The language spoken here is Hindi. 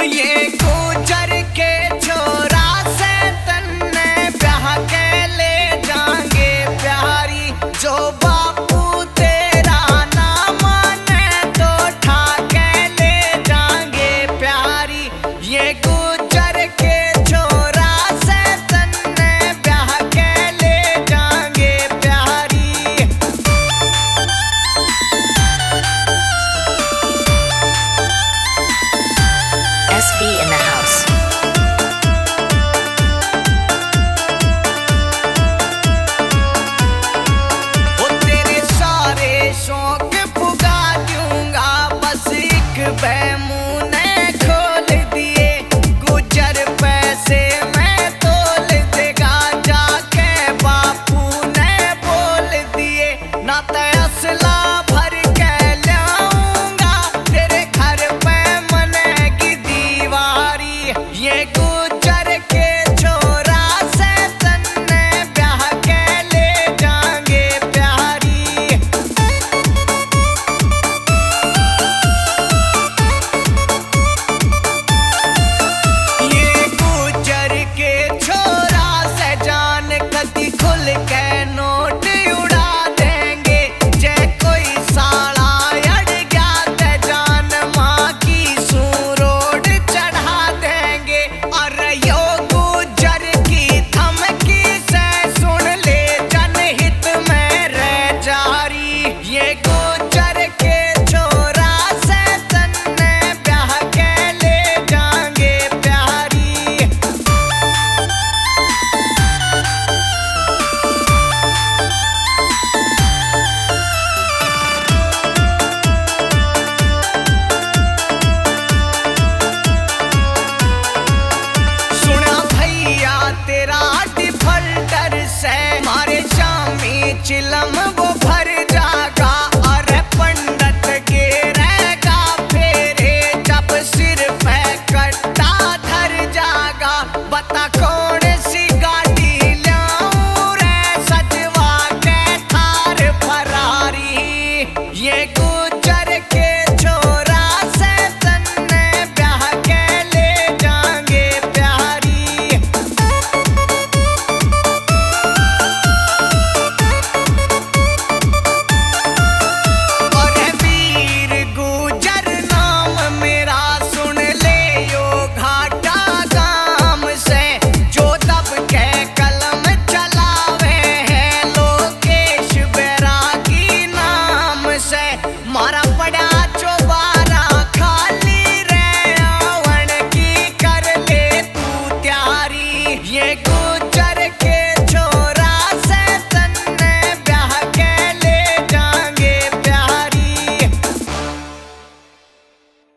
ये गुजर के छोरा से तन्ने ब्याह के ले जाएंगे प्यारी, जो बापू तेरा ना माने तो ठाके ले जाएंगे प्यारी। ये गुजर के छोरा से तन्ने ब्याह के ले जाएंगे प्यारी। SB in the house. वो तेरे सारे शौक पुगा दूंगा, बस एक बैमूने खोल दिए। गुजर पैसे मैं तोल देगा, जाके बापू ने बोल दिए। ना ते असला भर के लाऊंगा, तेरे घर पे मनेगी दीवारी। ये गुजर के छोरा से तन्ने ब्याह के ले जाएंगे प्यारी। ये गुजर के छोरा से जान कदी खुल के नोट उड़ा देंगे। जे कोई साला अड़ गया ते जान माँ की सूरोड चढ़ा देंगे। अरे यो गुजर की धमकी से सुन ले, जनहित में रह जारी। ये गुजर के छोरा से तन्ने ब्याह के ले जाएंगे प्यारी। सुना भैया तेरा डिफल्टर से मारे शामी चिलम वो भर जागा। अरे पंडित के रहेगा फेरे, जब सिर पे कट्टा धर जागा। बता कौन सी गाड़ी लाऊं रे, सजवा के थार फरारी। ये गुजर के छोरा से तन्ने ब्याह के ले जाएंगे प्यारी। अरे वीर गुजर नाम मेरा, सुन ले यो घाटा गाम से। जो दब के कलम चलावे हैं लोकेश बैरागी नाम से। मारा पड़ा